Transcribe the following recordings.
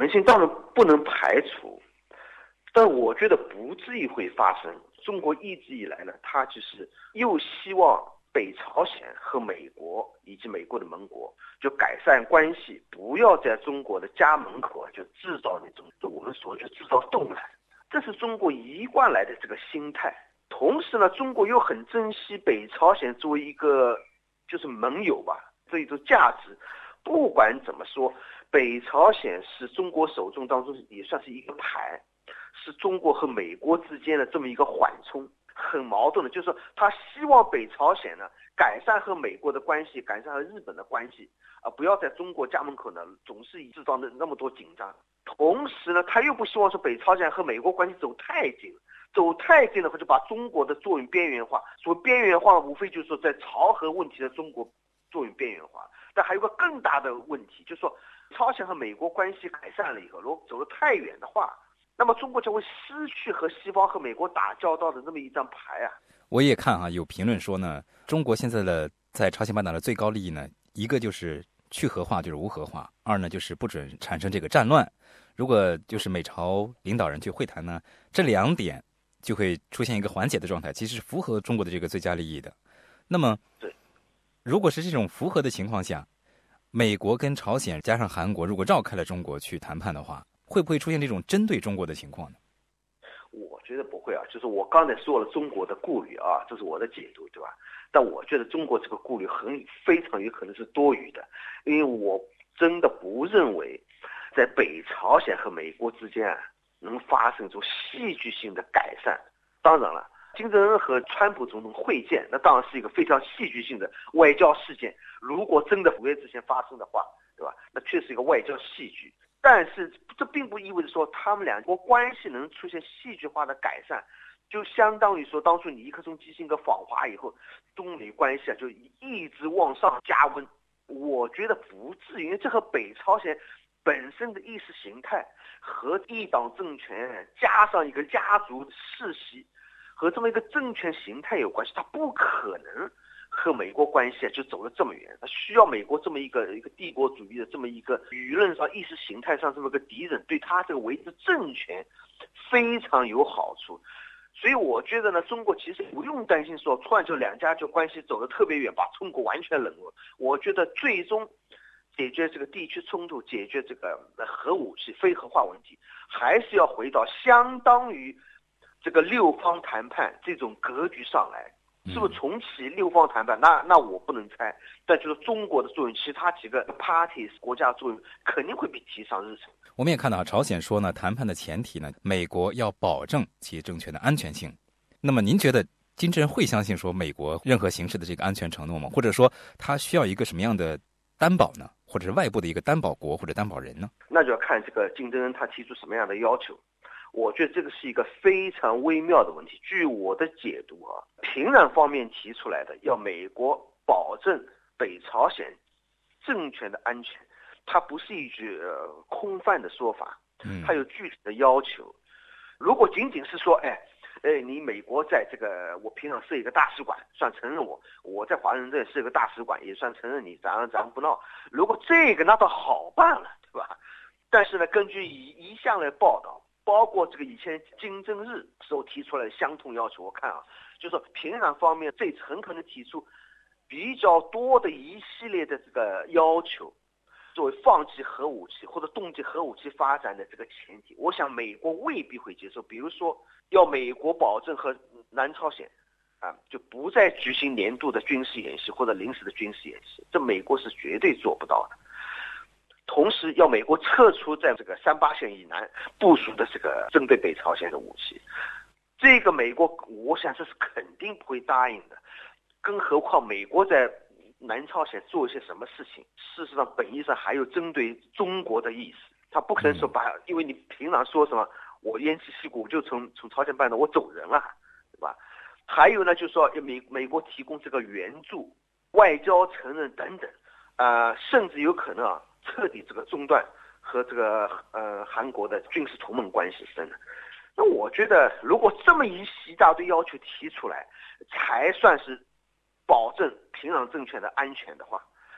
能性当然不能排除，但我觉得不至于会发生。中国一直以来呢，它就是又希望北朝鲜和美国以及美国的盟国就改善关系，不要在中国的家门口就制造那种我们所就制造动乱，这是中国一贯来的这个心态。同时呢，中国又很珍惜北朝鲜作为一个就是盟友吧，这一种价值。不管怎么说，北朝鲜是中国手中当中也算是一个牌，是中国和美国之间的这么一个缓冲。很矛盾的，就是说他希望北朝鲜呢改善和美国的关系，改善和日本的关系，不要在中国家门口呢总是制造那么多紧张。同时呢，他又不希望说北朝鲜和美国关系走太近，走太近的话就把中国的作用边缘化。所谓边缘化，无非就是说在朝核问题的中国作用边缘化。但还有个更大的问题，就是说朝鲜和美国关系改善了以后，如果走得太远的话，那么中国就会失去和西方和美国打交道的这么一张牌啊。 我也看有评论说呢，中国现在的在朝鲜半岛的最高利益呢，一个就是去核化，就是无核化；二呢就是不准产生这个战乱。如果就是美朝领导人去会谈呢，这两点就会出现一个缓解的状态，其实是符合中国的这个最佳利益的。那么，如果是这种符合的情况下，美国跟朝鲜加上韩国如果绕开了中国去谈判的话，会不会出现这种针对中国的情况呢？ 我觉得不会啊，就是我刚才说了中国的顾虑啊，这是我的解读，对吧？但我觉得中国这个顾虑非常有可能是多余的，因为我真的不认为在北朝鲜和美国之间能发生出戏剧性的改善。当然了，金正恩和川普总统会见，那当然是一个非常戏剧性的外交事件。如果真的5月之前发生的话，对吧？那确实一个外交戏剧。但是这并不意味着说他们两国关系能出现戏剧化的改善，就相当于说当初尼克松基辛格访华以后，中美关系就一直往上加温。我觉得不至于，因为这和北朝鲜本身的意识形态和一党政权加上一个家族世袭和这么一个政权形态有关系，它不可能和美国关系就走得这么远，它需要美国这么一个帝国主义的这么一个舆论上意识形态上这么个敌人，对他这个维持政权非常有好处。所以我觉得呢，中国其实不用担心说突然就两家就关系走得特别远，把中国完全冷落。我觉得最终解决这个地区冲突，解决这个核武器非核化问题，还是要回到相当于这个六方谈判这种格局上来。是不是重启六方谈判？那我不能猜，但就是中国的作用，其他几个 parties 国家作用肯定会被提上日程。 我们也看到朝鲜说呢，谈判的前提呢，美国要保证其政权的安全性。那么您觉得金正恩会相信说美国任何形式的这个安全承诺吗？或者说他需要一个什么样的担保呢？或者是外部的一个担保国或者担保人呢？ 那就要看这个金正恩他提出什么样的要求。我觉得这个是一个非常微妙的问题。据我的解读平壤方面提出来的要美国保证北朝鲜政权的安全，它不是一句空泛的说法，它有具体的要求。如果仅仅是说你美国在这个我平壤设一个大使馆，算承认我在华盛顿设一个大使馆，也算承认你，咱不闹。如果这个那倒好办了，对吧？但是呢，根据一向的报道，包括这个以前金正日时候提出来的相同要求，我看就是说平壤方面这次很可能提出比较多的一系列的这个要求，作为放弃核武器或者冻结核武器发展的这个前提。我想美国未必会接受，比如说要美国保证和南朝鲜就不再举行年度的军事演习或者临时的军事演习，这美国是绝对做不到的。同时要美国撤出在这个38线以南部署的这个针对北朝鲜的武器，这个美国我想这是肯定不会答应的。更何况美国在南朝鲜做一些什么事情，事实上本意上还有针对中国的意思，他不可能说因为你平壤说什么我偃旗息鼓就从朝鲜半岛我走人了，对吧？还有呢，就是说美国提供这个援助、外交承认等等，甚至有可能彻底这个中断和这个韩国的军事同盟关系等等。那我觉得如果这么一大堆要求提出来才算是保证平壤政权的安全的话，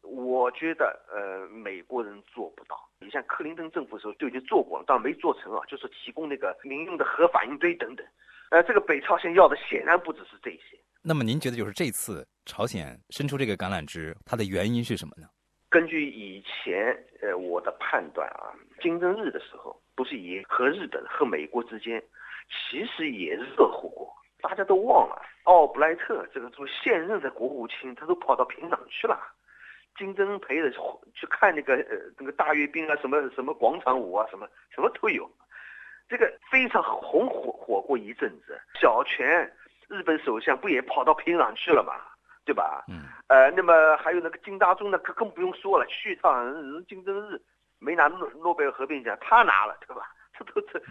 我觉得美国人做不到。你像克林顿政府的时候就已经做过了，但没做成啊，就是提供那个民用的核反应堆等等。这个北朝鲜要的显然不只是这些。 那么您觉得就是这次朝鲜伸出这个橄榄枝，它的原因是什么呢？ 根据以前我的判断啊，金正日的时候不是也和日本和美国之间其实也热乎过。大家都忘了，奥布莱特这个做现任的国务卿，他都跑到平壤去了。金正恩陪着去看那个大阅兵啊，什么广场舞啊，什么都有。这个非常火过一阵子。小泉日本首相不也跑到平壤去了嘛，对吧？那么还有那个金大中呢，更不用说了，去趟金正日没拿诺贝尔和平奖，他拿了，对吧？这都是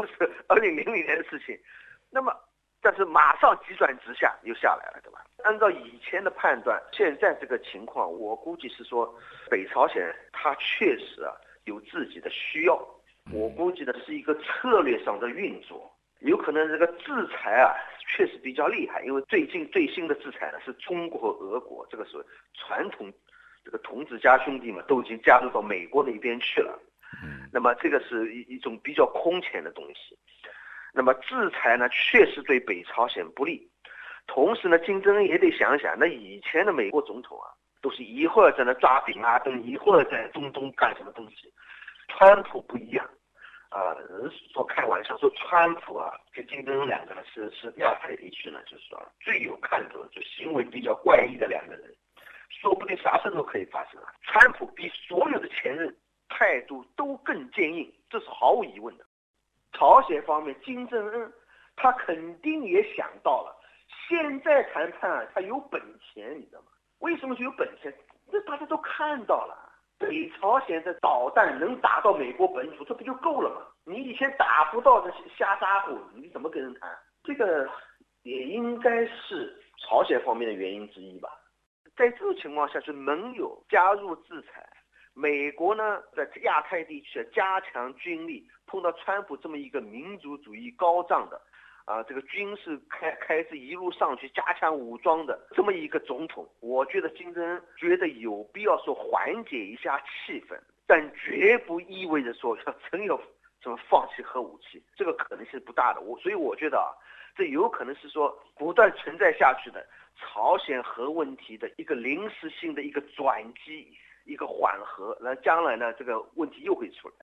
2000年的事情。那么但是马上急转直下又下来了，对吧？按照以前的判断，现在这个情况，我估计是说北朝鲜它确实有自己的需要，我估计的是一个策略上的运作，有可能这个制裁确实比较厉害，因为最新的制裁呢是中国和俄国这个是传统这个同志家兄弟们都已经加入到美国那边去了，那么这个是一种比较空前的东西。那么制裁呢，确实对北朝鲜不利。同时呢，金正恩也得想想，那以前的美国总统都是一会儿在那抓bin拉登，一会儿在中东干什么东西。川普不一样，人说开玩笑说川普跟金正恩两个呢是亚太地区呢，就是说最有看头，就行为比较怪异的两个人，说不定啥事都可以发生。川普比所有的前任态度都更坚硬，这是毫无疑问的。朝鲜方面，金正恩他肯定也想到了，现在谈判他有本钱，你知道吗？为什么就有本钱？这大家都看到了，北朝鲜的导弹能打到美国本土，这不就够了吗？你以前打不到的瞎咋呼，你怎么跟人谈？这个也应该是朝鲜方面的原因之一吧。在这种情况下，就能有加入制裁。美国呢，在亚太地区加强军力，碰到川普这么一个民族主义高涨的，这个军事开始一路上去加强武装的这么一个总统，我觉得金正恩觉得有必要说缓解一下气氛，但绝不意味着说真要什么放弃核武器，这个可能性不大的。所以我觉得这有可能是说不断存在下去的朝鲜核问题的一个临时性的一个转机。一个缓和，那将来呢，这个问题又会出来。